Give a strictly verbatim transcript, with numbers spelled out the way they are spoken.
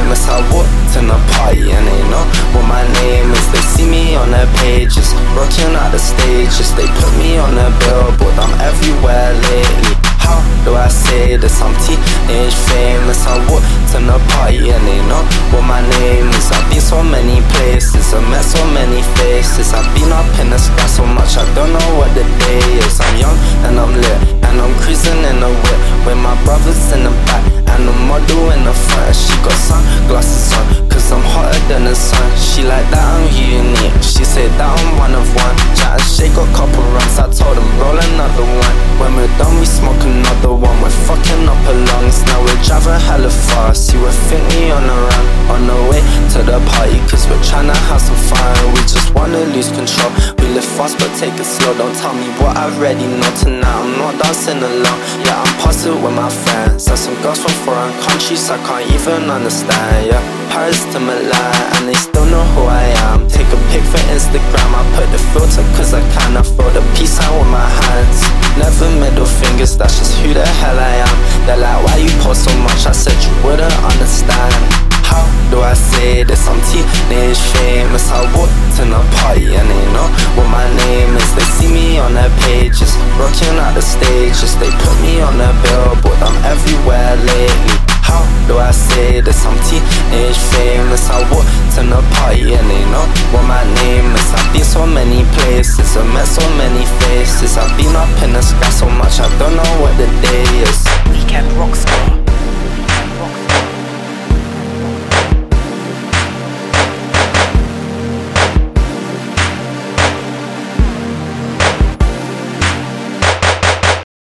famous. I walked in a party and they know what my name is. They see me on their pages, rocking out the stages. They put me on their billboard, I'm everywhere lately. How do I say this? I'm teenage famous. I walked in a party and they know what my name is. I've been so many places, I've met so many faces. I've been up in the sky so much, I don't know what the day is. I'm young and I'm lit, and I'm cruising in a whip with my brothers in the back and the model in the front. She got sunglasses on, cause I'm hotter than the sun. She like that I'm unique, she said that I'm one of one. Chat and shake, got couple runs, I told them roll another one. When we're done we smoke another one. We're fucking up her lungs, now we're driving hella fast. You would think we on the run, on the way to the party, cause we're tryna have some fun. We just wanna lose control, we live fast but take it slow. Don't tell me what I already know tonight, I'm not dancing alone. Yeah, I'm posted with my friends, and some girls from foreign countries I can't even understand. Yeah, Paris to Milan, and they still know who I am. Take a pic for Instagram, I put the filter cause I kinda throw the peace sign with my hands. Never middle fingers, that's just who the hell I am. They're like, why you post so much? I said you wouldn't understand. How do I say this? I'm teenage famous. I walked in a party and they know what my name is. They see me on their pages, rocking out the stages. They put me on their billboard, I'm everywhere lately. How do I say this? I'm teenage famous. I walked in a party and they know what my name is. I've been so many places, I've met so many faces. I've been up in the sky so much, I don't know what the day is. Weekend Rockstar.